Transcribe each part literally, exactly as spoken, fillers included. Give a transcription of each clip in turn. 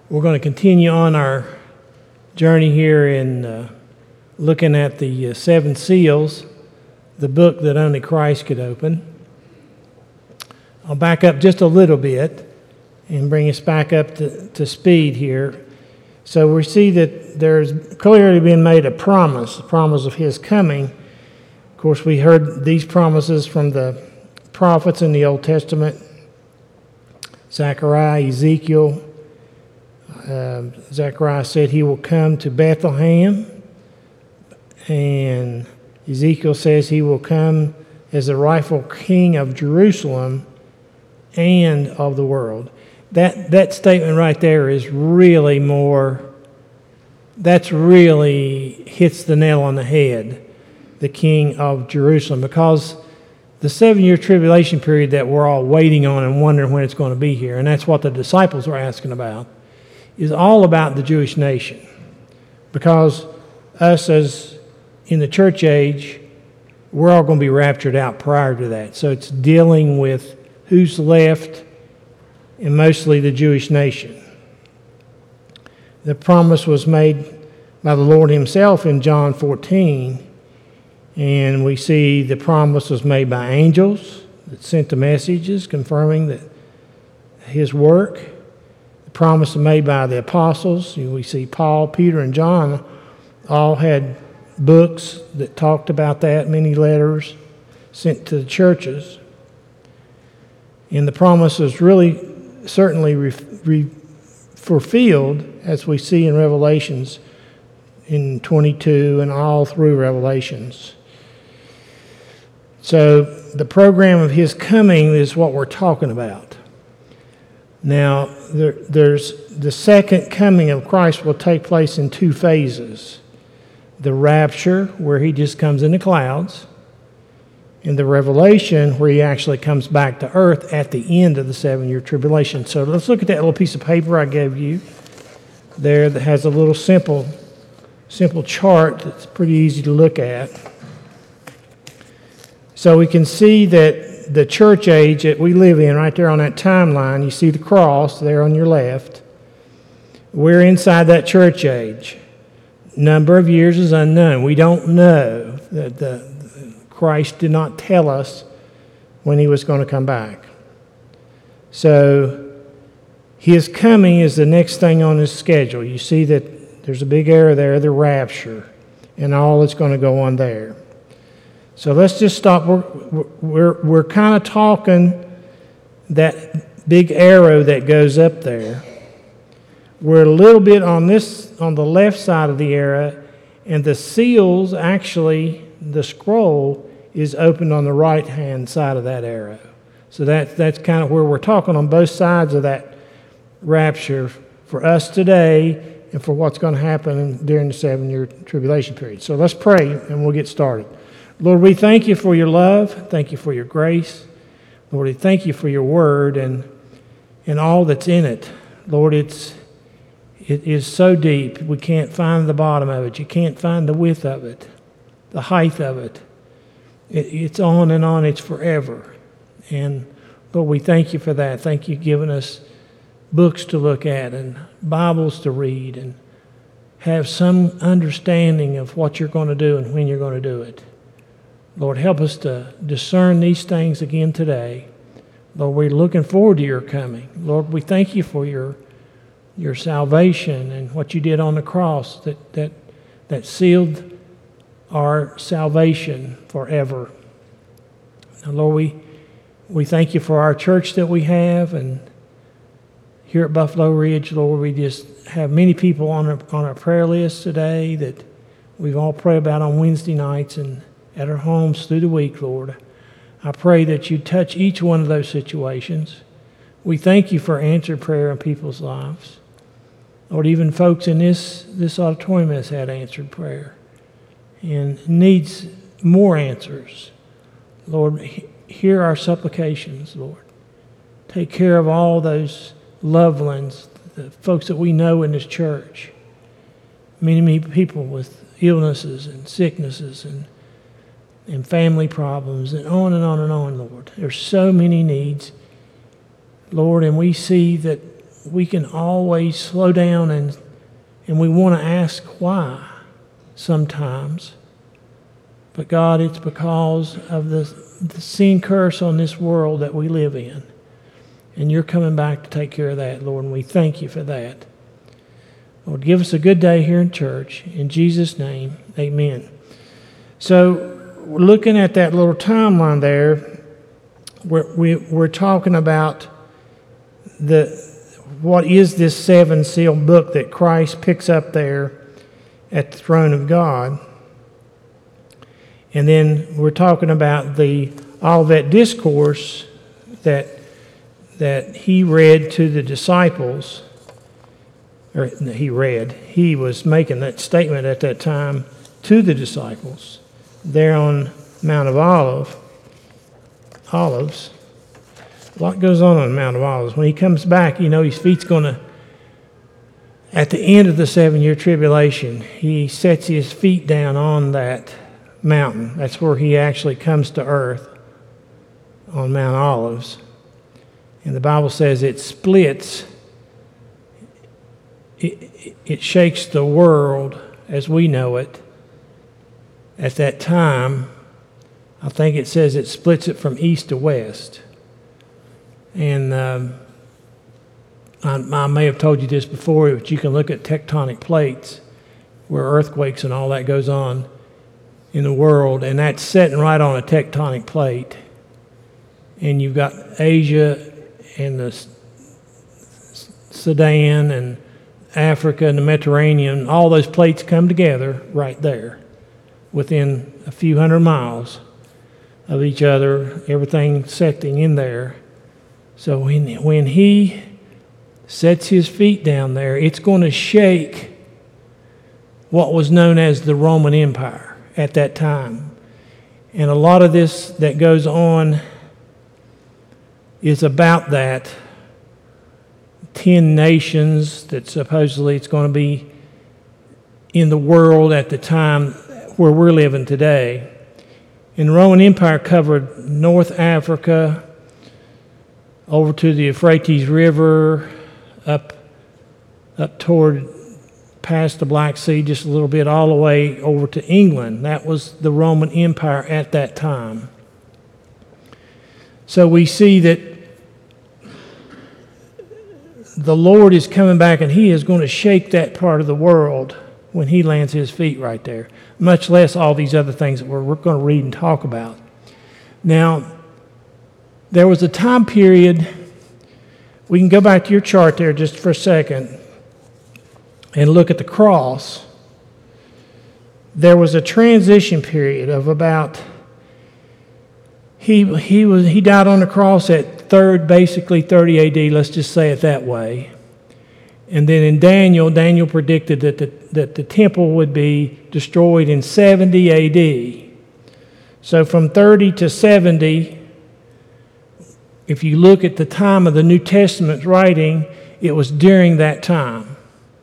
We're going to continue on our journey here in uh, looking at the uh, seven seals, the book that only Christ could open. I'll back up just a little bit and bring us back up to, to speed here. So we see that there's clearly been made a promise, a promise of His coming. Of course, we heard these promises from the prophets in the Old Testament, Zechariah, Ezekiel. Uh, Zechariah said he will come to Bethlehem, and Ezekiel says he will come as the rightful king of Jerusalem and of the world. That that statement right there is really more, that's really hits the nail on the head, the king of Jerusalem, because the seven-year tribulation period that we're all waiting on and wondering when it's going to be here, and that's what the disciples were asking about, is all about the Jewish nation. Because us as in the church age, we're all going to be raptured out prior to that. So it's dealing with who's left, and mostly the Jewish nation. The promise was made by the Lord Himself in John fourteen, and we see the promise was made by angels that sent the messages confirming that His work. The promise was made by the apostles. We see Paul, Peter, and John all had books that talked about that, many letters sent to the churches. And the promise was really certainly re- re- fulfilled, as we see in Revelations in twenty-two and all through Revelations. So the program of His coming is what we're talking about. Now, there, there's the second coming of Christ will take place in two phases. The rapture, where He just comes in the clouds, and the revelation, where He actually comes back to earth at the end of the seven-year tribulation. So let's look at that little piece of paper I gave you there that has a little simple, simple chart that's pretty easy to look at. So we can see that the church age that we live in, right there on that timeline, you see the cross there on your left. We're inside that church age. Number of years is unknown. We don't know. That the, Christ did not tell us when He was going to come back. So His coming is the next thing on His schedule. You see that there's a big arrow there, the rapture, and all that's going to go on there. So let's just stop. We're, we're, we're kind of talking that big arrow that goes up there. We're a little bit on this, on the left side of the arrow, and the seals, actually, the scroll is opened on the right-hand side of that arrow. So that, that's kind of where we're talking on both sides of that rapture for us today and for what's going to happen during the seven-year tribulation period. So let's pray, and we'll get started. Lord, we thank You for Your love. Thank You for Your grace. Lord, we thank You for Your word and and all that's in it. Lord, it's it is so deep. We can't find the bottom of it. You can't find the width of it, the height of it. it it's on and on. It's forever. And Lord, we thank You for that. Thank You for giving us books to look at and Bibles to read and have some understanding of what You're going to do and when You're going to do it. Lord, help us to discern these things again today. Lord, we're looking forward to Your coming. Lord, we thank You for Your Your salvation and what You did on the cross that that, that sealed our salvation forever. Now, Lord, we, we thank You for our church that we have, and here at Buffalo Ridge, Lord, we just have many people on our, on our prayer list today that we've all prayed about on Wednesday nights and at our homes through the week, Lord. I pray that You touch each one of those situations. We thank You for answered prayer in people's lives. Lord, even folks in this, this auditorium has had answered prayer and needs more answers. Lord, hear our supplications, Lord. Take care of all those loved ones, the folks that we know in this church. Many, many people with illnesses and sicknesses and and family problems, and on and on and on, Lord. There's so many needs, Lord, and we see that we can always slow down and and we want to ask why sometimes. But God, it's because of the, the sin curse on this world that we live in. And you're coming back to take care of that, Lord, and we thank you for that. Lord, give us a good day here in church. In Jesus' name, amen. So we're looking at that little timeline there. We're, we, we're talking about the what is this seven-sealed book that Christ picks up there at the throne of God. And then we're talking about the Olivet Discourse that that he read to the disciples, or he read, he was making that statement at that time to the disciples there on Mount of Olive, Olives. A lot goes on on Mount of Olives. When he comes back, you know, his feet's going to, at the end of the seven-year tribulation, he sets his feet down on that mountain. That's where he actually comes to earth, on Mount Olives. And the Bible says it splits, it, it shakes the world as we know it. At that time, I think it says it splits it from east to west. And um, I, I may have told you this before, but you can look at tectonic plates where earthquakes and all that goes on in the world, and that's sitting right on a tectonic plate. And you've got Asia and the Sudan and Africa and the Mediterranean, all those plates come together right there within a few hundred miles of each other, everything setting in there. So when, when he sets his feet down there, it's going to shake what was known as the Roman Empire at that time. And a lot of this that goes on is about that. Ten nations that supposedly it's going to be in the world at the time where we're living today. And the Roman Empire covered North Africa, over to the Euphrates River, up up toward past the Black Sea just a little bit, all the way over to England. That was the Roman Empire at that time. So we see that the Lord is coming back and he is going to shake that part of the world when he lands his feet right there, much less all these other things that we're, we're going to read and talk about. Now, there was a time period, we can go back to your chart there just for a second and look at the cross. There was a transition period of about, he he was he died on the cross at third, basically thirty A D, let's just say it that way. And then in Daniel, Daniel predicted that the, that the temple would be destroyed in seventy A D. So from thirty to seventy, if you look at the time of the New Testament's writing, it was during that time.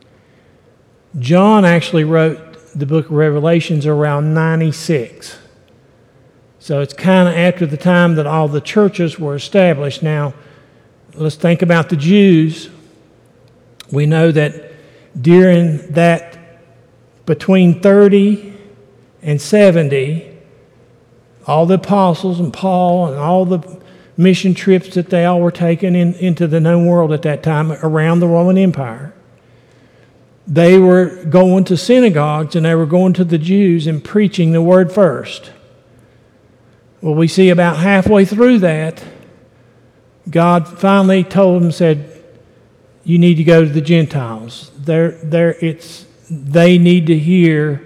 John actually wrote the book of Revelations around ninety-six. So it's kind of after the time that all the churches were established. Now, let's think about the Jews. We know that during that, between thirty and seventy, all the apostles and Paul and all the mission trips that they all were taking in, into the known world at that time around the Roman Empire, they were going to synagogues and they were going to the Jews and preaching the word first. Well, we see about halfway through that, God finally told them, said, you need to go to the Gentiles. They're, they're, it's, they need to hear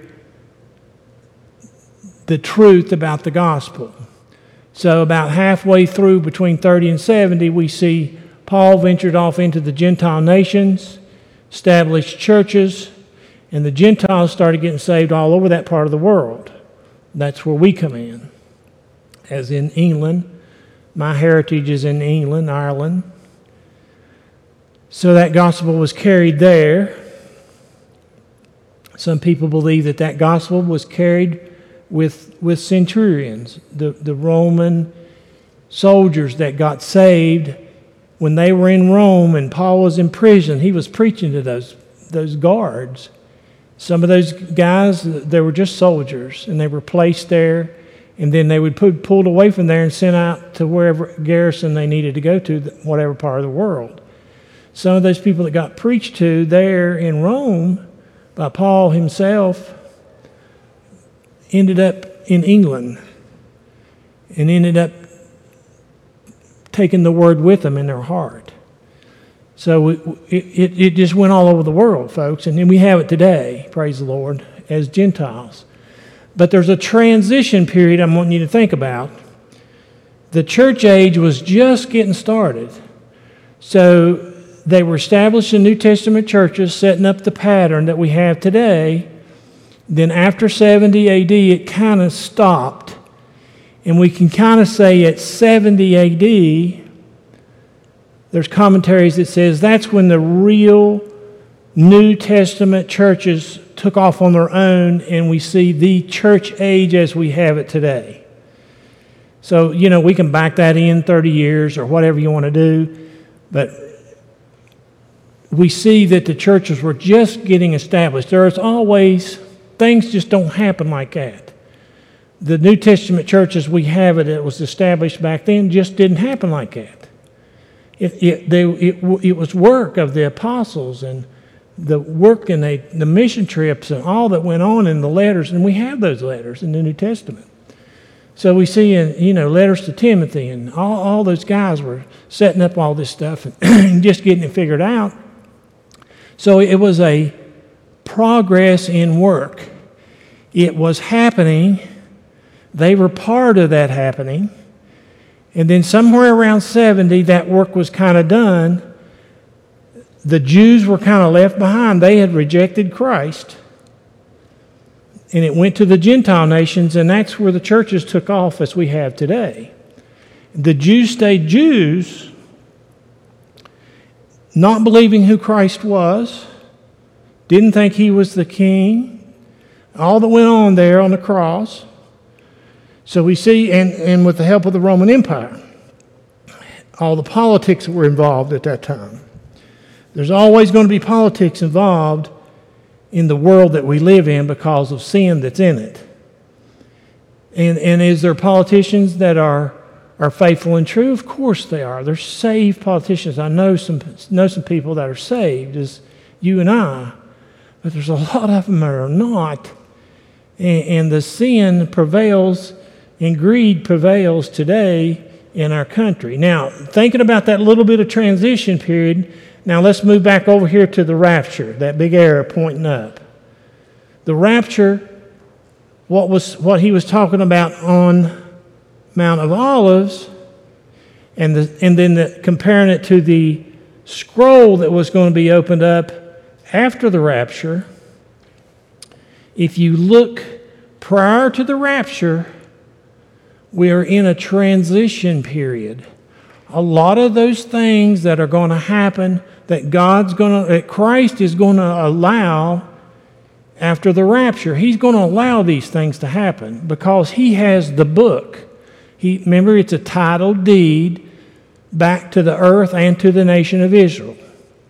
the truth about the gospel. So about halfway through, between thirty and seventy, we see Paul ventured off into the Gentile nations, established churches, and the Gentiles started getting saved all over that part of the world. That's where we come in, as in England. My heritage is in England, Ireland. So that gospel was carried there. Some people believe that that gospel was carried with with centurions, the, the Roman soldiers that got saved when they were in Rome and Paul was in prison, he was preaching to those, those guards. Some of those guys, they were just soldiers, and they were placed there, and then they would be pulled away from there and sent out to wherever garrison they needed to go to, whatever part of the world. Some of those people that got preached to there in Rome by Paul himself ended up in England and ended up taking the word with them in their heart. So it, it, it just went all over the world, folks, and then we have it today, praise the Lord, as Gentiles. But there's a transition period I'm wanting you to think about. The church age was just getting started. So they were establishing New Testament churches, setting up the pattern that we have today. Then after seventy A D, it kind of stopped. And we can kind of say at seventy A D, there's commentaries that says that's when the real New Testament churches took off on their own, and we see the church age as we have it today. So, you know, we can back that in thirty years or whatever you want to do, but we see that the churches were just getting established. There is always, things just don't happen like that. The New Testament churches we have it, it was established back then, just didn't happen like that. It, it, they, it, it was work of the apostles and the work and the, the mission trips and all that went on in the letters, and we have those letters in the New Testament. So we see in, you know, letters to Timothy, and all, all those guys were setting up all this stuff and just getting it figured out. So it was a progress in work. It was happening. They were part of that happening. And then somewhere around seventy, that work was kind of done. The Jews were kind of left behind. They had rejected Christ. And it went to the Gentile nations, and that's where the churches took off as we have today. The Jews stayed Jews, not believing who Christ was, didn't think he was the king, all that went on there on the cross. So we see, and, and with the help of the Roman Empire, all the politics that were involved at that time. There's always going to be politics involved in the world that we live in because of sin that's in it. And, and is there politicians that are, are faithful and true? Of course they are. They're saved politicians. I know some, know some people that are saved, as you and I, but there's a lot of them that are not. And, and the sin prevails and greed prevails today in our country. Now, thinking about that little bit of transition period, now let's move back over here to the rapture, that big arrow pointing up. The rapture, what was what he was talking about on Mount of Olives, and the, and then the, comparing it to the scroll that was going to be opened up after the rapture. If you look prior to the rapture, we are in a transition period. A lot of those things that are going to happen, that God's going to, that Christ is going to allow after the rapture, he's going to allow these things to happen because he has the book. He, remember, it's a title deed back to the earth and to the nation of Israel.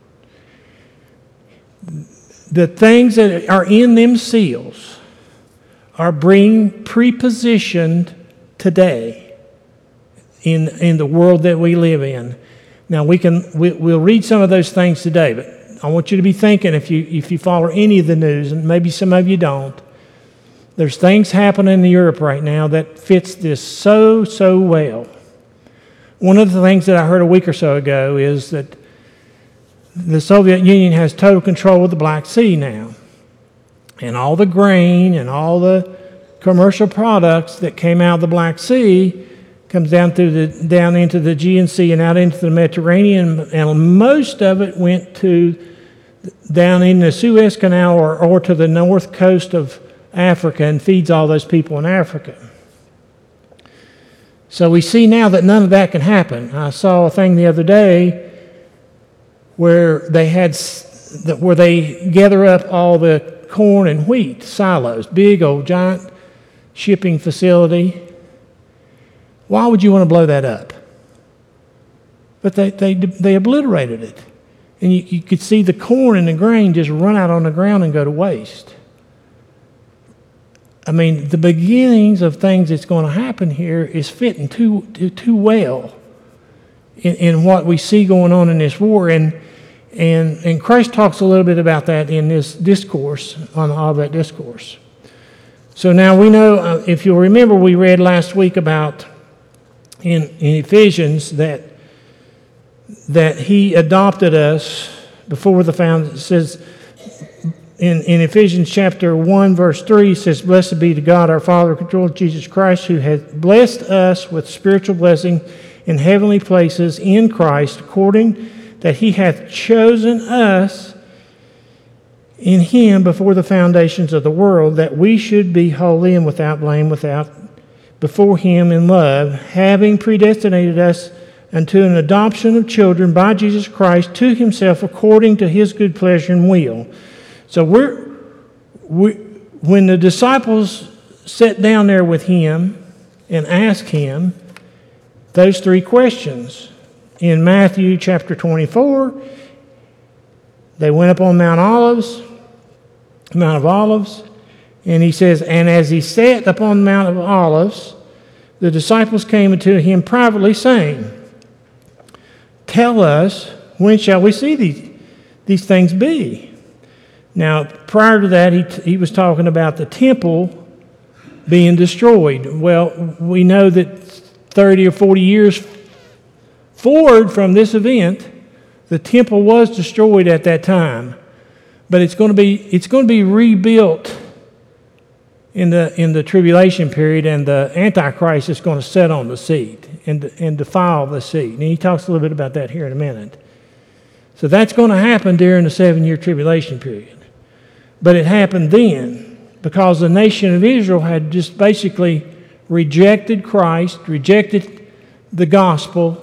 The things that are in them seals are being prepositioned today in, in the world that we live in. Now, we can, we, we'll read some of those things today, but I want you to be thinking, if you, if you follow any of the news, and maybe some of you don't, there's things happening in Europe right now that fits this so, so well. One of the things that I heard a week or so ago is that the Soviet Union has total control of the Black Sea now. And all the grain and all the commercial products that came out of the Black Sea comes down through the down into the Aegean Sea and out into the Mediterranean, and most of it went to down in the Suez Canal or, or to the north coast of Africa and feeds all those people in Africa. So we see now that none of that can happen. I saw a thing the other day where they had where they gather up all the corn and wheat silos, big old giant shipping facility. Why would you want to blow that up? but they, they, they obliterated it. And you, you could see the corn and the grain just run out on the ground and go to waste. I mean, the beginnings of things that's going to happen here is fitting too, too, too well in, in what we see going on in this war. And, and, and Christ talks a little bit about that in this discourse, on the Olivet Discourse. So now we know, uh, if you'll remember, we read last week about in, in Ephesians that that he adopted us before the found. It says in, in Ephesians chapter one, verse three, it says, "Blessed be to God our Father, Lord Jesus Christ, who has blessed us with spiritual blessing in heavenly places in Christ, according that he hath chosen us in him before the foundations of the world, that we should be holy and without blame, without before him in love, having predestinated us unto an adoption of children by Jesus Christ to himself, according to his good pleasure and will." So we're we, when the disciples sat down there with him and asked him those three questions in Matthew chapter twenty-four, they went up on Mount Olives, Mount of Olives, and he says, "And as he sat upon the Mount of Olives, the disciples came unto him privately, saying, Tell us, when shall we see these, these things be?" Now, prior to that, he, he was talking about the temple being destroyed. Well, we know that thirty or forty years forward from this event, the temple was destroyed at that time. But it's going to be it's going to be rebuilt in the in the tribulation period, and the Antichrist is going to sit on the seat and and defile the seat. And he talks a little bit about that here in a minute. So that's going to happen during the seven-year tribulation period. But it happened then because the nation of Israel had just basically rejected Christ, rejected the gospel,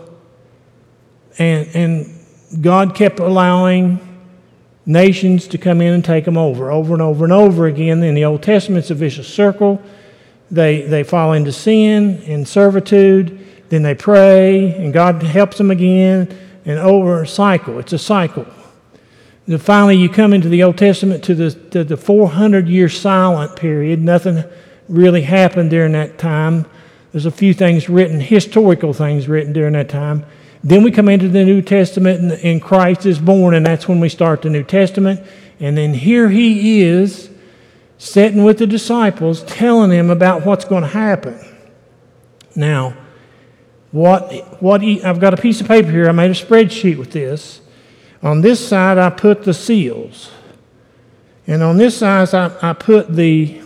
and and God kept allowing nations to come in and take them over, over and over and over again. In the Old Testament, it's a vicious circle. They they fall into sin and servitude, then they pray, and God helps them again, and over a cycle. It's a cycle. And finally, you come into the Old Testament to the to the four hundred year silent period. Nothing really happened during that time. There's a few things written, historical things written during that time. Then we come into the New Testament, and, and Christ is born, and that's when we start the New Testament. And then here he is, sitting with the disciples, telling them about what's going to happen. Now, what what he, I've got a piece of paper here. I made a spreadsheet with this. On this side, I put the seals, and on this side, I, I put the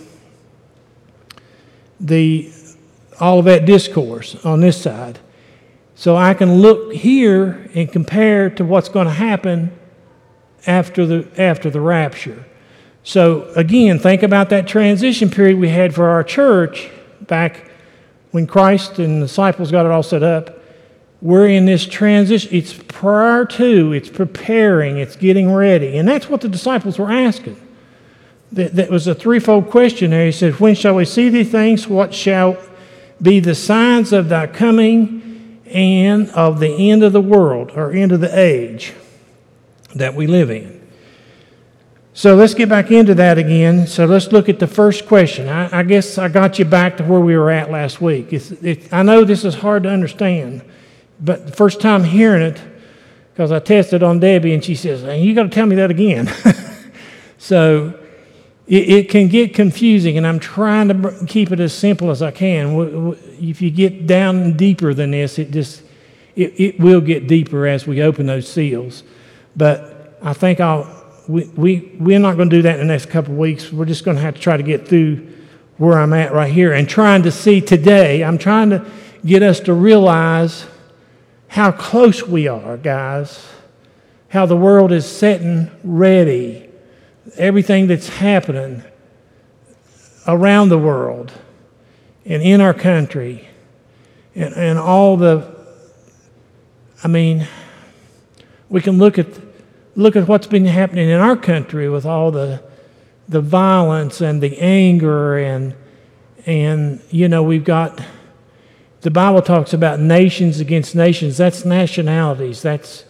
the Olivet Discourse on this side. So I can look here and compare to what's going to happen after the after the rapture. So again, think about that transition period we had for our church back when Christ and the disciples got it all set up. We're in this transition. It's prior to, it's preparing, it's getting ready. And that's what the disciples were asking. That, that was a threefold question there. He said, "When shall we see these things? What shall be the signs of thy coming and of the end of the world," or end of the age that we live in? So let's get back into that again. So let's look at the first question. I, I guess I got you back to where we were at last week. It's, it, I know this is hard to understand, but the first time hearing it, because I tested on Debbie and she says, "Hey, you got to tell me that again." So it, it can get confusing, and I'm trying to keep it as simple as I can. If you get down deeper than this, it just it, it will get deeper as we open those seals. But I think I'll we, we we're not going to do that in the next couple of weeks. We're just going to have to try to get through where I'm at right here and trying to see today. I'm trying to get us to realize how close we are, guys, how the world is setting ready, everything that's happening around the world and in our country, and, and all the, I mean, we can look at look at what's been happening in our country with all the the violence and the anger, and and you know, we've got the Bible talks about nations against nations. That's nationalities. That's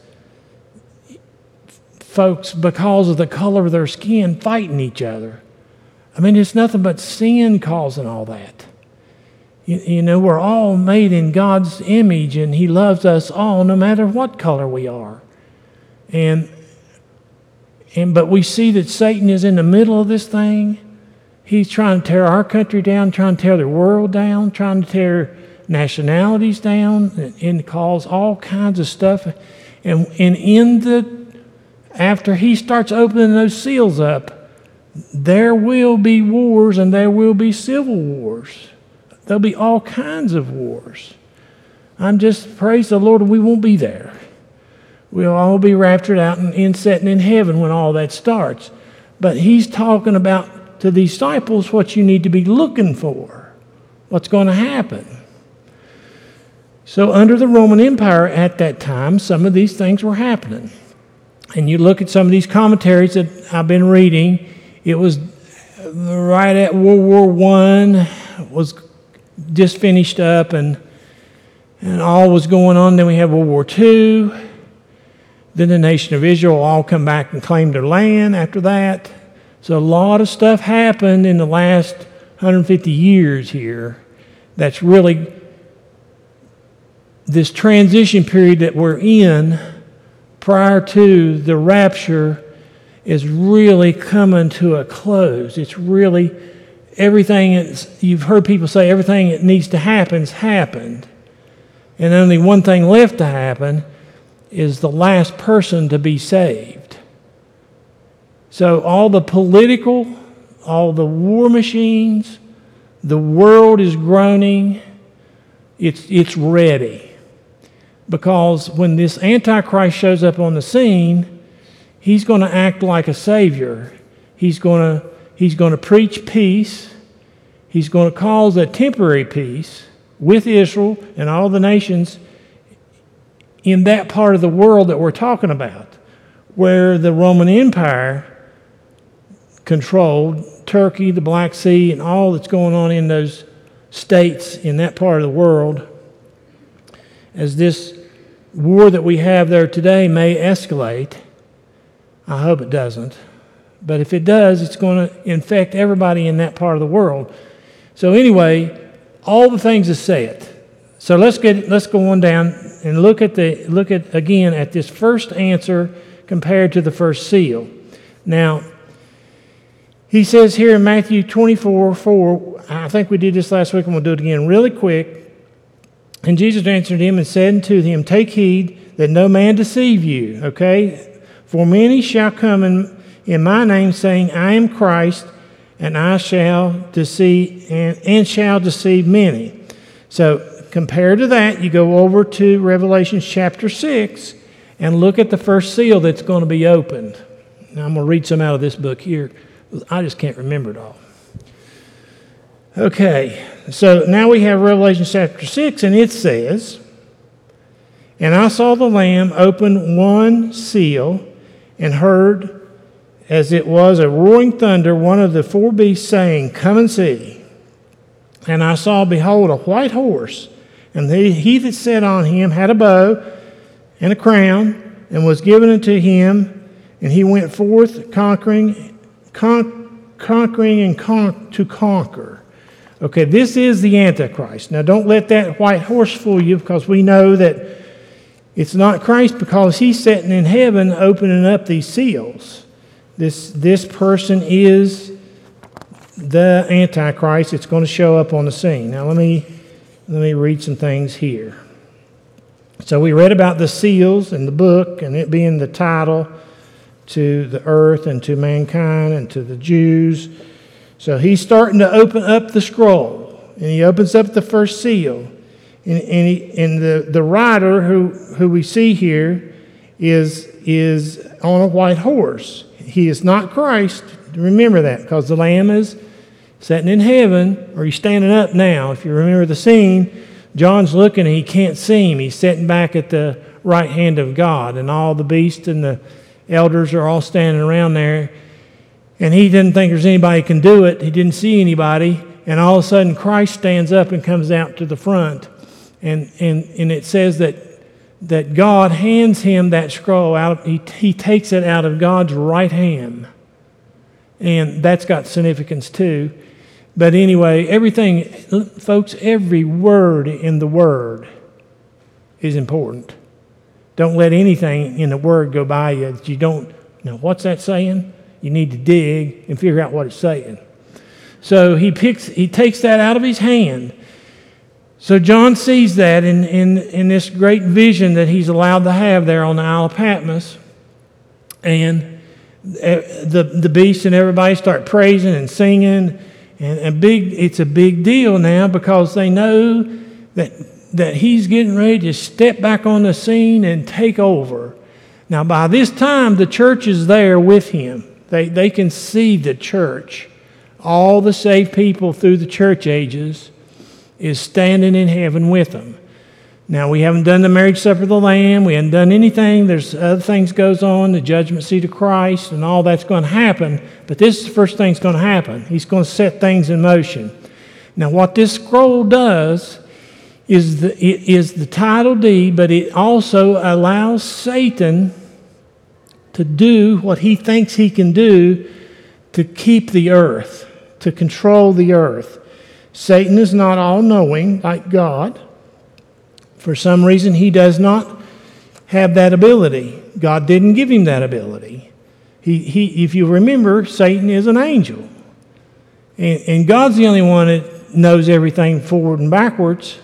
folks, because of the color of their skin, fighting each other. I mean, it's nothing but sin causing all that. You, you know, we're all made in God's image, and He loves us all, no matter what color we are. And and but we see that Satan is in the middle of this thing. He's trying to tear our country down, trying to tear the world down, trying to tear nationalities down, and, and cause all kinds of stuff. And, and in the, after he starts opening those seals up, there will be wars and there will be civil wars. There'll be all kinds of wars. I'm just, praise the Lord, we won't be there. We'll all be raptured out and, and sitting in heaven when all that starts. But he's talking about to the disciples what you need to be looking for, what's going to happen. So under the Roman Empire at that time, some of these things were happening. And you look at some of these commentaries that I've been reading, it was right at World War One, was just finished up, and and all was going on. Then we have World War Two. Then the nation of Israel all come back and claim their land after that. So a lot of stuff happened in the last one hundred fifty years here that's really this transition period that we're in prior to the rapture is really coming to a close. It's really everything, it's, you've heard people say everything that needs to happen's happened. And only one thing left to happen is the last person to be saved. So all the political, all the war machines, the world is groaning. It's, it's ready. Because when this Antichrist shows up on the scene, he's going to act like a savior. He's going to, he's going to preach peace. He's going to cause a temporary peace with Israel and all the nations in that part of the world that we're talking about, where the Roman Empire controlled Turkey, the Black Sea, and all that's going on in those states in that part of the world. As this war that we have there today may escalate, I hope it doesn't, but if it does, it's going to infect everybody in that part of the world. So anyway, all the things are said. So let's get let's go on down and look at the look at again at this first answer compared to the first seal. Now, he says here in Matthew twenty-four four, I think we did this last week and we'll do it again really quick. And Jesus answered him and said unto him, Take heed that no man deceive you, okay? For many shall come in, in my name, saying, I am Christ, and I shall deceive and, and shall deceive many. So compared to that, you go over to Revelation chapter six and look at the first seal that's going to be opened. Now I'm going to read some out of this book here. I just can't remember it all. Okay, so now we have Revelation chapter six, and it says, And I saw the Lamb open one seal, and heard, as it was a roaring thunder, one of the four beasts saying, Come and see. And I saw, behold, a white horse, and he, he that sat on him had a bow and a crown, and was given unto him, and he went forth conquering, con- conquering and con- to conquer. Okay, this is the Antichrist. Now, don't let that white horse fool you, because we know that it's not Christ, because he's sitting in heaven opening up these seals. This, this person is the Antichrist. It's going to show up on the scene. Now, let me, let me read some things here. So we read about the seals in the book, and it being the title to the earth and to mankind and to the Jews. So he's starting to open up the scroll, and he opens up the first seal. And, and, he, and the, the rider who, who we see here is, is on a white horse. He is not Christ. Remember that, because the Lamb is sitting in heaven, or he's standing up now. If you remember the scene, John's looking and he can't see him. He's sitting back at the right hand of God, and all the beasts and the elders are all standing around there. And he didn't think there's anybody who can do it. He didn't see anybody. And all of a sudden, Christ stands up and comes out to the front. And, and, and it says that, that God hands him that scroll out. Of, he, he takes it out of God's right hand. And that's got significance too. But anyway, everything, folks, every word in the Word is important. Don't let anything in the Word go by you that you don't know. What's that saying? You need to dig and figure out what it's saying. So he picks, he takes that out of his hand. So John sees that in, in, in this great vision that he's allowed to have there on the Isle of Patmos. And the, the beast and everybody start praising and singing. And a big, it's a big deal now because they know that, that he's getting ready to step back on the scene and take over. Now, by this time, the church is there with him. They, they can see the church. All the saved people through the church ages is standing in heaven with them. Now, we haven't done the marriage supper of the Lamb. We haven't done anything. There's other things goes on, the judgment seat of Christ, and all that's going to happen. But this is the first thing that's going to happen. He's going to set things in motion. Now, what this scroll does is the, it is the title deed, but it also allows Satan to do what he thinks he can do to keep the earth, to control the earth. Satan is not all-knowing like God. For some reason, he does not have that ability. God didn't give him that ability. He, he, if you remember, Satan is an angel. And, and God's the only one that knows everything forward and backwards.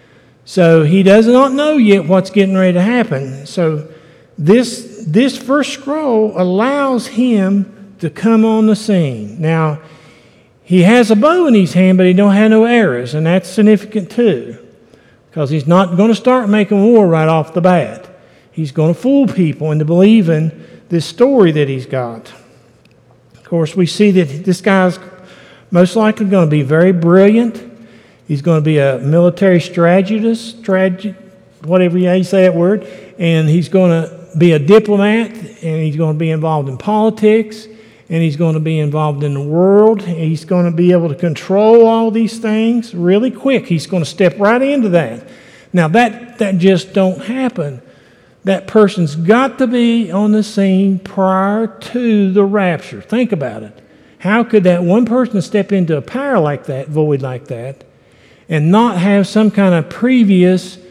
So he does not know yet what's getting ready to happen. So this, this first scroll allows him to come on the scene. Now, he has a bow in his hand, but he don't have no arrows, and that's significant too. Because he's not going to start making war right off the bat. He's going to fool people into believing this story that he's got. Of course, we see that this guy's most likely going to be very brilliant. He's going to be a military strategist, strateg- whatever you say that word. And he's going to be a diplomat, and he's going to be involved in politics, and he's going to be involved in the world. He's going to be able to control all these things really quick. He's going to step right into that. Now, that, that just don't happen. That person's got to be on the scene prior to the rapture. Think about it. How could that one person step into a power like that, void like that, and not have some kind of previous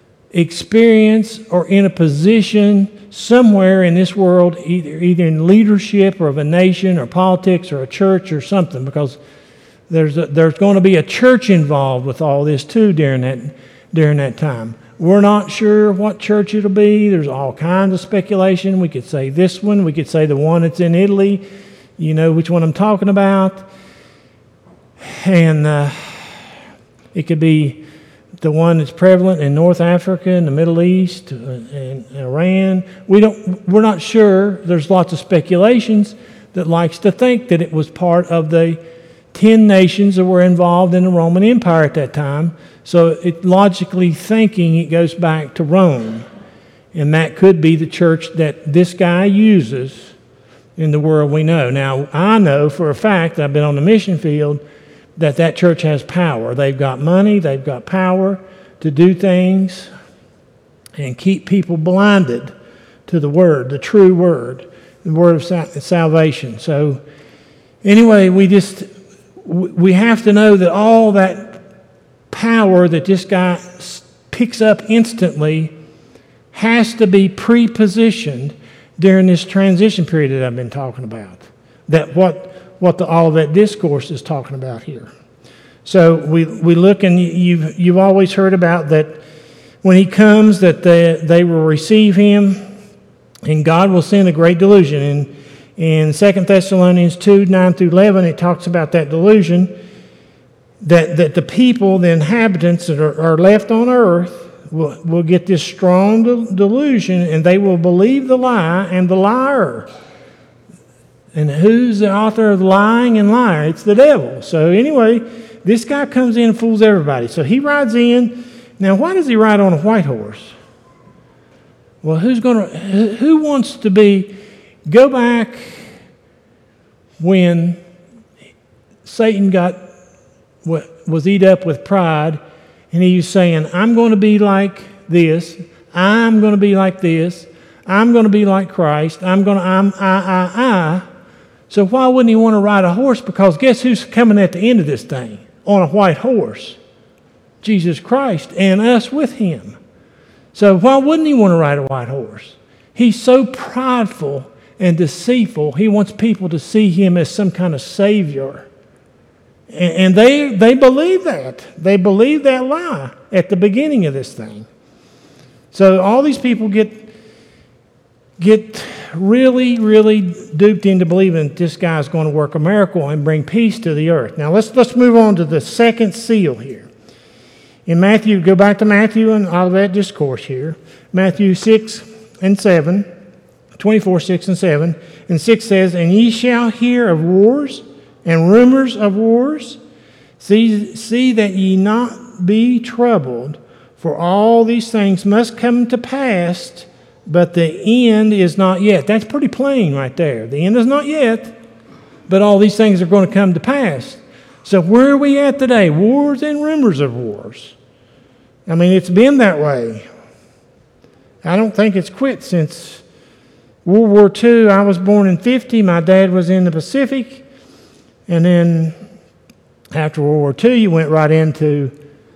experience or in a position somewhere in this world, either, either in leadership or of a nation or politics or a church or something, because there's a, there's going to be a church involved with all this too during that during that time. We're not sure what church it'll be. There's all kinds of speculation. We could say this one. We could say the one that's in Italy. You know which one I'm talking about. And uh, it could be the one that's prevalent in North Africa and the Middle East and Iran. We don't, we're not sure. There's lots of speculations that likes to think that it was part of the ten nations that were involved in the Roman Empire at that time. So it, logically thinking, it goes back to Rome. And that could be the church that this guy uses in the world we know. Now, I know for a fact, I've been on the mission field, that that church has power. They've got money, they've got power to do things and keep people blinded to the Word, the true Word, the Word of salvation. So anyway, we just, we have to know that all that power that this guy picks up instantly has to be pre-positioned during this transition period that I've been talking about. That what what the, all that discourse is talking about here. So we we look, and you've you've always heard about that when he comes, that they, they will receive him, and God will send a great delusion. And in Second Thessalonians two, nine through eleven, it talks about that delusion, that, that the people, the inhabitants that are, are left on earth will, will get this strong de- delusion, and they will believe the lie and the liar. And who's the author of lying and liar? It's the devil. So anyway, this guy comes in and fools everybody. So he rides in. Now, why does he ride on a white horse? Well, who's going to? Who wants to be? Go back when Satan got was eat up with pride, And he was saying, I'm going to be like this. I'm going to be like this. I'm going to be like Christ. I'm going to, I'm, I, I, I. So why wouldn't he want to ride a horse? Because guess who's coming at the end of this thing on a white horse? Jesus Christ, and us with him. So why wouldn't he want to ride a white horse? He's so prideful and deceitful. He wants people to see him as some kind of savior. And, and they, they believe that. They believe that lie at the beginning of this thing. So all these people get, get really, really duped into believing that this guy's going to work a miracle and bring peace to the earth. Now let's, let's move on to the second seal here. In Matthew, go back to Matthew and Olivet Discourse here. Matthew six and seven, twenty-four, six and seven. And six says, And ye shall hear of wars and rumors of wars. See, see that ye not be troubled, for all these things must come to pass, but the end is not yet. That's pretty plain right there. The end is not yet, but all these things are going to come to pass. So where are we at today? Wars and rumors of wars. I mean, it's been that way. I don't think it's quit since World War Two. I was born in fifty. My dad was in the Pacific. And then after World War Two, you went right into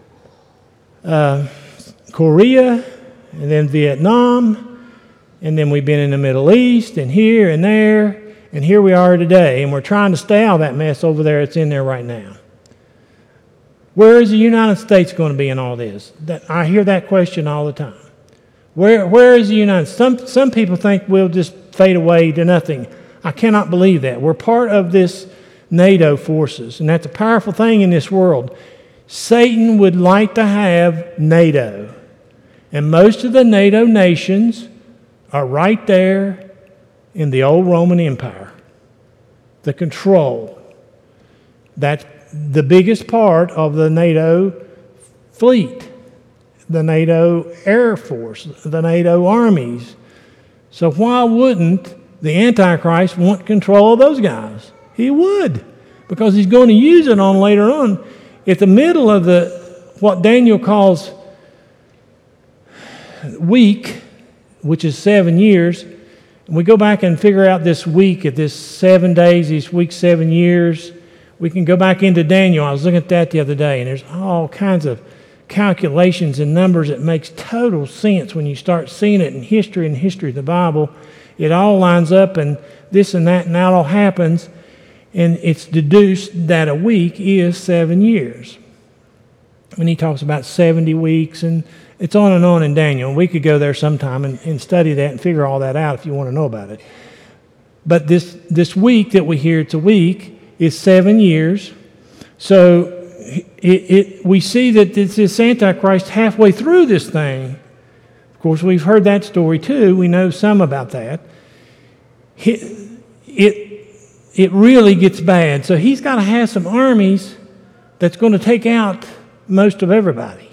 uh, Korea, and then Vietnam, and then we've been in the Middle East, and here and there. And here we are today, and we're trying to stay out of that mess over there that's in there right now. Where is the United States going to be in all this? That, I hear that question all the time. Where, where is the United States? Some, some people think we'll just fade away to nothing. I cannot believe that. We're part of this NATO forces, and that's a powerful thing in this world. Satan would like to have NATO, and most of the NATO nations are right there in the old Roman Empire. The control. That's the biggest part of the NATO fleet, the NATO Air Force, the NATO armies. So why wouldn't the Antichrist want control of those guys? He would, because he's going to use it on later on. At the middle of the what Daniel calls week, which is seven years, and we go back and figure out this week, at this seven days, these weeks, seven years, we can go back into Daniel. I was looking at that the other day, and there's all kinds of calculations and numbers that makes total sense when you start seeing it in history and history of the Bible. It all lines up, and this and that, and that all happens, and it's deduced that a week is seven years. And he talks about seventy weeks, and it's on and on in Daniel. We could go there sometime and, and study that and figure all that out if you want to know about it. But this, this week that we hear, it's a week, is seven years. So it, it, we see that this, this Antichrist halfway through this thing. Of course, we've heard that story too. We know some about that. It, it, it really gets bad. So he's got to have some armies that's going to take out most of everybody.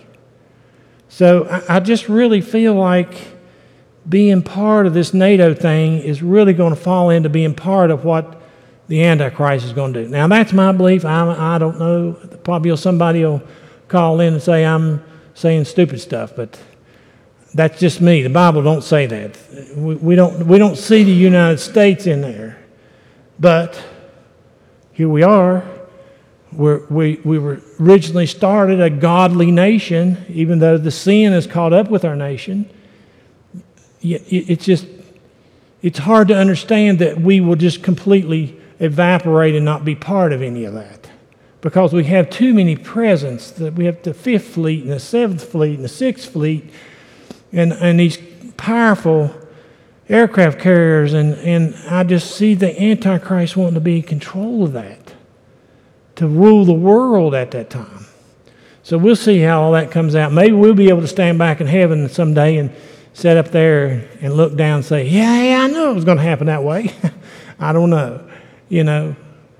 So I, I just really feel like being part of this NATO thing is really going to fall into being part of what the Antichrist is going to do. Now, that's my belief. I, I don't know. Probably somebody will call in and say I'm saying stupid stuff, but that's just me. The Bible don't say that. We, we don't we don't see the United States in there. But here we are. We're, we we were originally started a godly nation, even though the sin has caught up with our nation. It's just it's hard to understand that we will just completely evaporate and not be part of any of that, because we have too many presents. That we have the Fifth Fleet and the Seventh Fleet and the Sixth Fleet, and and these powerful aircraft carriers, and and I just see the Antichrist wanting to be in control of that, to rule the world at that time. So we'll see how all that comes out. Maybe we'll be able to stand back in heaven someday and sit up there and look down and say, yeah, yeah, I knew it was going to happen that way. I don't know. You know,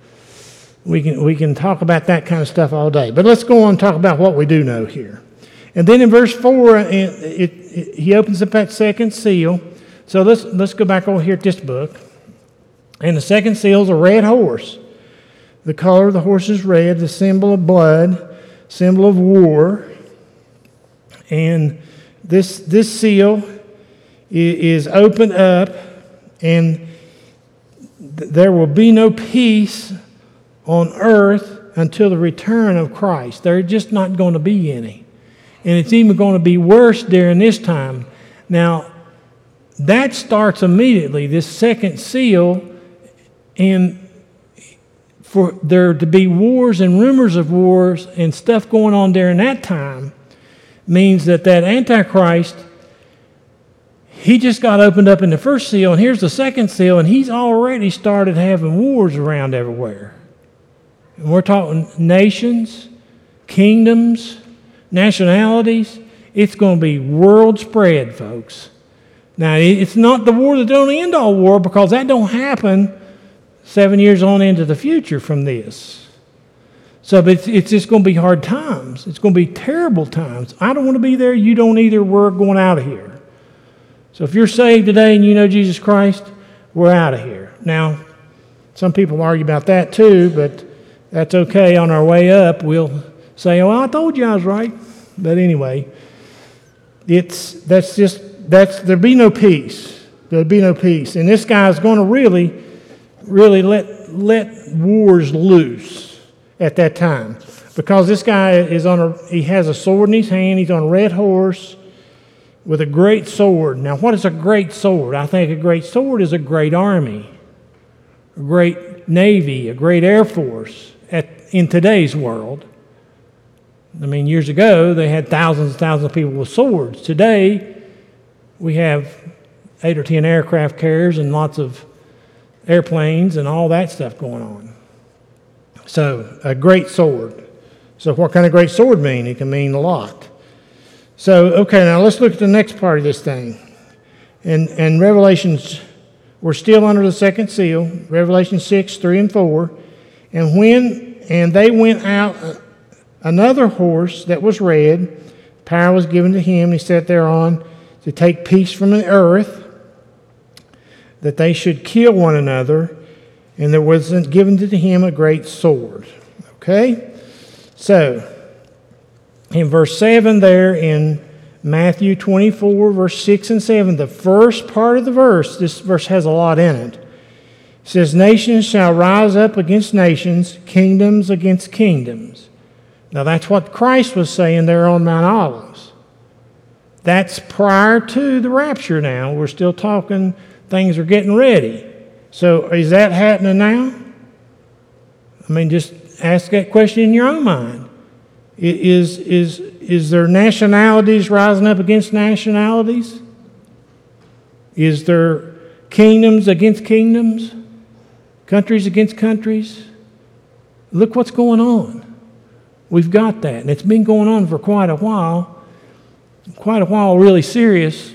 we can we can talk about that kind of stuff all day. But let's go on and talk about what we do know here. And then in verse four, it, it, it, he opens up that second seal. So let's let's go back over here at this book. And the second seal is a red horse. The color of the horse is red, the symbol of blood, symbol of war. And this, this seal is opened up, and th- there will be no peace on earth until the return of Christ. There's just not going to be any. And it's even going to be worse during this time. Now, that starts immediately, this second seal, and for there to be wars and rumors of wars and stuff going on during that time means that that Antichrist, he just got opened up in the first seal, and here's the second seal, and he's already started having wars around everywhere. And we're talking nations, kingdoms, nationalities. It's going to be world spread, folks. Now, it's not the war that don't end all war, because that don't happen seven years on into the future from this. So but it's, it's just going to be hard times. It's going to be terrible times. I don't want to be there. You don't either. We're going out of here. So if you're saved today and you know Jesus Christ, we're out of here. Now, some people argue about that too, but that's okay. On our way up, we'll say, "Oh, I told you I was right." But anyway, it's that's just that's there'll be no peace. There'll be no peace, and this guy's going to really, really let let wars loose at that time, because this guy is on a he has a sword in his hand. He's on a red horse with a great sword. Now, what is a great sword? I think a great sword is a great army, a great navy, a great air force at, in today's world. I mean, years ago, they had thousands and thousands of people with swords. Today, we have eight or ten aircraft carriers and lots of airplanes and all that stuff going on. So, a great sword. So, what kind of great sword mean? It can mean a lot. So, okay, now let's look at the next part of this thing. And, and Revelations, we're still under the second seal, Revelation six, three and four. And when, and they went out, another horse that was red, power was given to him, he sat thereon, to take peace from the earth, that they should kill one another, and there wasn't given to him a great sword. Okay? So, in verse seven there in Matthew twenty-four, verse six and seven, the first part of the verse, this verse has a lot in it. It says, nations shall rise up against nations, kingdoms against kingdoms. Now that's what Christ was saying there on Mount Olives. That's prior to the rapture now. We're still talking, things are getting ready. So is that happening now? I mean, just ask that question in your own mind. Is, is, is there nationalities rising up against nationalities? Is there kingdoms against kingdoms? Countries against countries? Look what's going on. We've got that, and it's been going on for quite a while, quite a while really serious,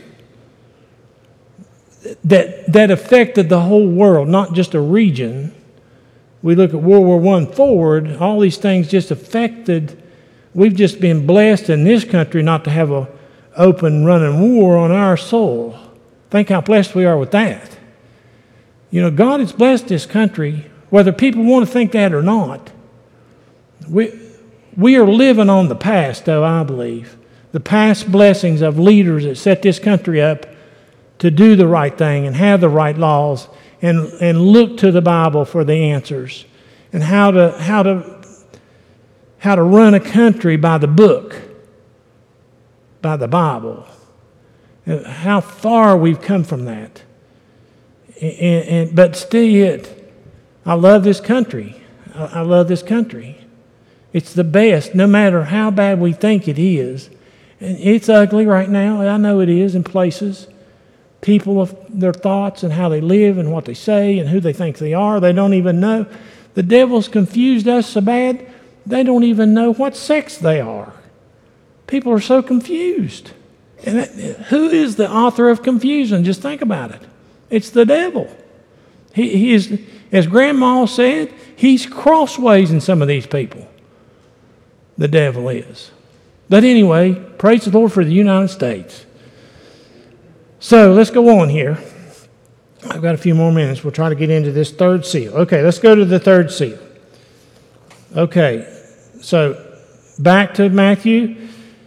that, that affected the whole world, not just a region. We look at World War One forward, all these things just affected. We've just been blessed in this country not to have an open running war on our soil. Think how blessed we are with that. You know, God has blessed this country, whether people want to think that or not. We, we are living on the past, though, I believe. The past blessings of leaders that set this country up to do the right thing and have the right laws and, and look to the Bible for the answers and how to how to how to run a country by the book, by the Bible. How far we've come from that. And, and, but still yet, I love this country. I, I love this country. It's the best, no matter how bad we think it is. And it's ugly right now. I know it is in places. People, of their thoughts and how they live and what they say and who they think they are, they don't even know. The devil's confused us so bad, they don't even know what sex they are. People are so confused. And that, who is the author of confusion? Just think about it. It's the devil. He, he is, as Grandma said, he's crossways in some of these people. The devil is. But anyway, praise the Lord for the United States. So let's go on here. I've got a few more minutes. We'll try to get into this third seal. Okay, let's go to the third seal. Okay, so back to Matthew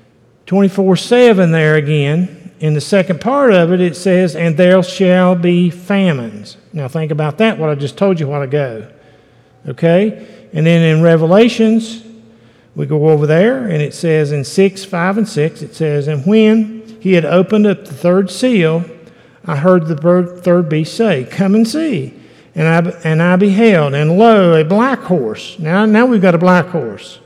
twenty-four seven there again, in the second part of it, it says, and there shall be famines. Now think about that, what I just told you a while ago. Okay? And then in Revelations, we go over there, and it says in six, five, and six, it says, and when he had opened up the third seal, I heard the bird, third beast say, come and see. And I, and I beheld, and lo, a black horse. Now, now we've got a black horse.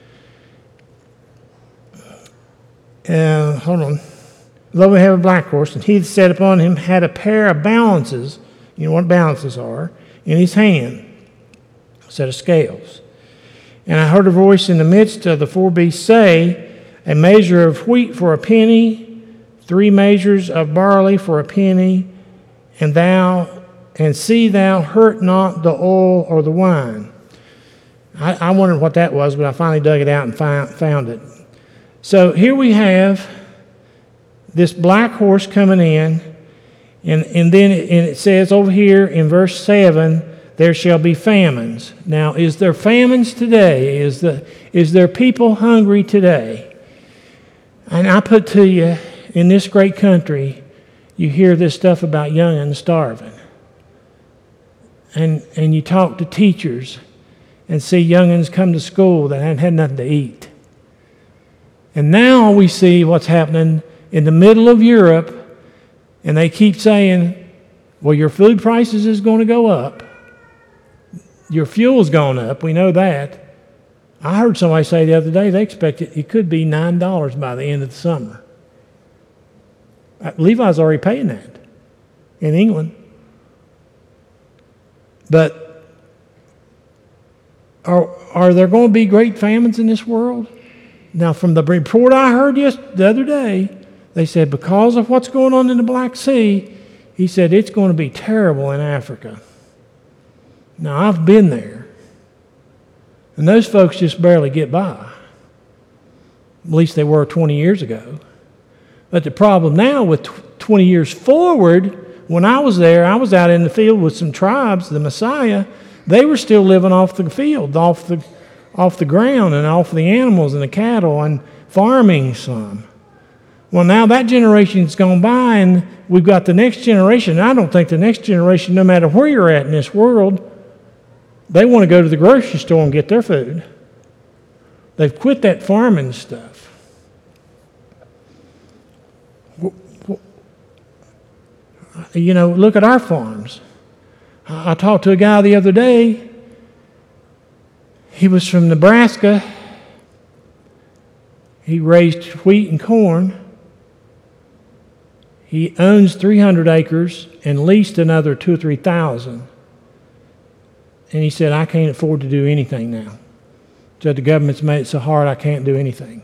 Uh, hold on. Lo, we have a black horse, and he that sat upon him had a pair of balances. You know what balances are? In his hand, a set of scales. And I heard a voice in the midst of the four beasts say, a measure of wheat for a penny, three measures of barley for a penny, and thou and see thou hurt not the oil or the wine. I, I wondered what that was, but I finally dug it out and find, found it. So here we have this black horse coming in, and, and then it, and it says over here in verse seven, there shall be famines. Now, is there famines today? Is, the, is there people hungry today? And I put to you, in this great country, you hear this stuff about young'uns starving. And, and you talk to teachers and see young'uns come to school that haven't had nothing to eat. And now we see what's happening in the middle of Europe, and they keep saying, well, your food prices is going to go up. Your fuel's gone up. We know that. I heard somebody say the other day they expect it, it could be nine dollars by the end of the summer. Levi's already paying that in England. But are, are there going to be great famines in this world? Now, from the report I heard yes, the other day, they said because of what's going on in the Black Sea, he said it's going to be terrible in Africa. Now, I've been there, and those folks just barely get by. At least they were twenty years ago. But the problem now with twenty years forward, when I was there, I was out in the field with some tribes, the Messiah. They were still living off the field, off the, off the ground, and off the animals and the cattle, and farming some. Well, now that generation's gone by, and we've got the next generation. I don't think the next generation, no matter where you're at in this world, they want to go to the grocery store and get their food. They've quit that farming stuff. You know, look at our farms. I talked to a guy the other day. He was from Nebraska. He raised wheat and corn. He owns three hundred acres and leased another two or three thousand. And he said, I can't afford to do anything now. So the government's made it so hard I can't do anything.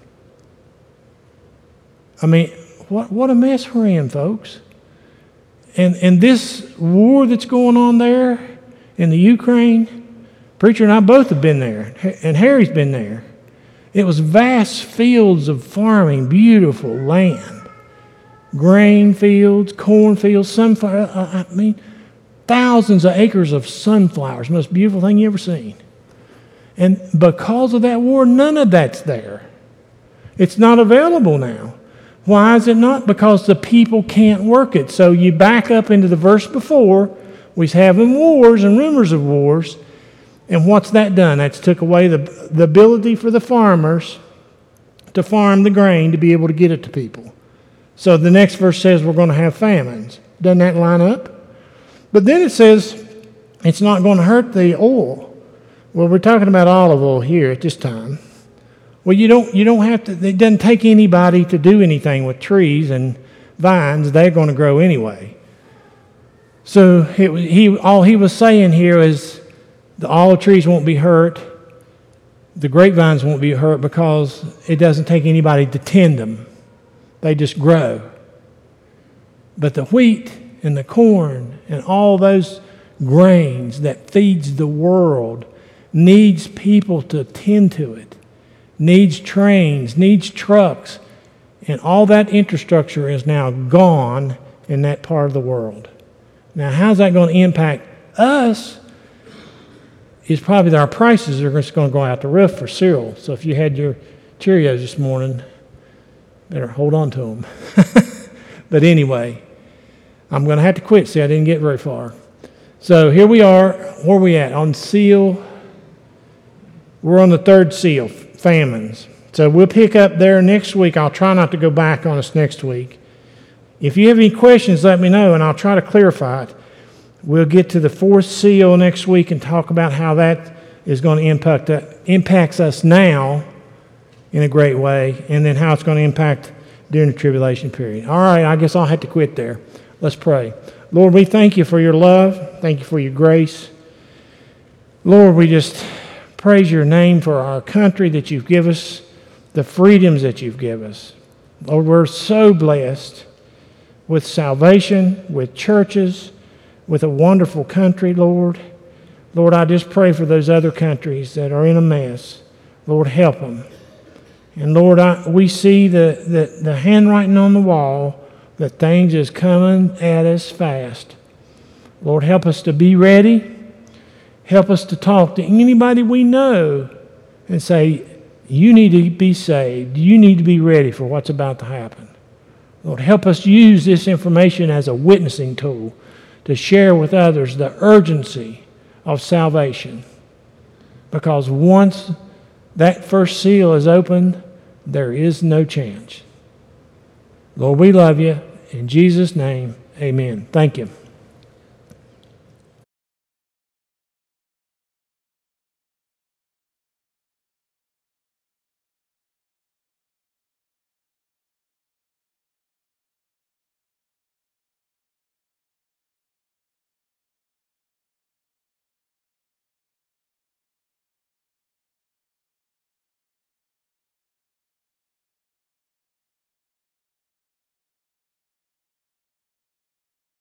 I mean, what what a mess we're in, folks. And and this war that's going on there in the Ukraine, Preacher and I both have been there, and Harry's been there. It was vast fields of farming, beautiful land. Grain fields, corn fields, sunflower, I mean, thousands of acres of sunflowers. Most beautiful thing you ever seen. And because of that war, none of that's there. It's not available now. Why is it not? Because the people can't work it. So you back up into the verse before, we was having wars and rumors of wars. And what's that done? That's took away the, the ability for the farmers to farm the grain to be able to get it to people. So the next verse says we're going to have famines. Doesn't that line up? But then it says it's not going to hurt the oil. Well, we're talking about olive oil here at this time. Well, you don't you don't have to, it doesn't take anybody to do anything with trees and vines. They're going to grow anyway. So it, he all he was saying here is the olive trees won't be hurt. The grapevines won't be hurt because it doesn't take anybody to tend them. They just grow. But the wheat and the corn and all those grains that feeds the world needs people to tend to it. Needs trains, needs trucks, and all that infrastructure is now gone in that part of the world. Now, how's that going to impact us? Is probably that our prices are just going to go out the roof for cereal. So if you had your Cheerios this morning, Better hold on to them. But anyway, I'm going to have to quit. See, I didn't get very far. So here we are. Where are we at? On seal. We're on the third seal, famines. So we'll pick up there next week. I'll try not to go back on us next week. If you have any questions, let me know, and I'll try to clarify it. We'll get to the fourth seal next week and talk about how that is going to impact uh, impacts us now in a great way, and then how it's going to impact during the tribulation period. All right, I guess I'll have to quit there. Let's pray. Lord, we thank you for your love. Thank you for your grace. Lord, we just praise your name for our country that you've given us, the freedoms that you've given us. Lord, we're so blessed with salvation, with churches, with a wonderful country, Lord. Lord, I just pray for those other countries that are in a mess. Lord, help them. And Lord, I, we see the, the, the handwriting on the wall that things is coming at us fast. Lord, help us to be ready. Help us to talk to anybody we know and say, you need to be saved. You need to be ready for what's about to happen. Lord, help us use this information as a witnessing tool to share with others the urgency of salvation. Because once that first seal is opened, there is no chance. Lord, we love you. In Jesus' name, amen. Thank you.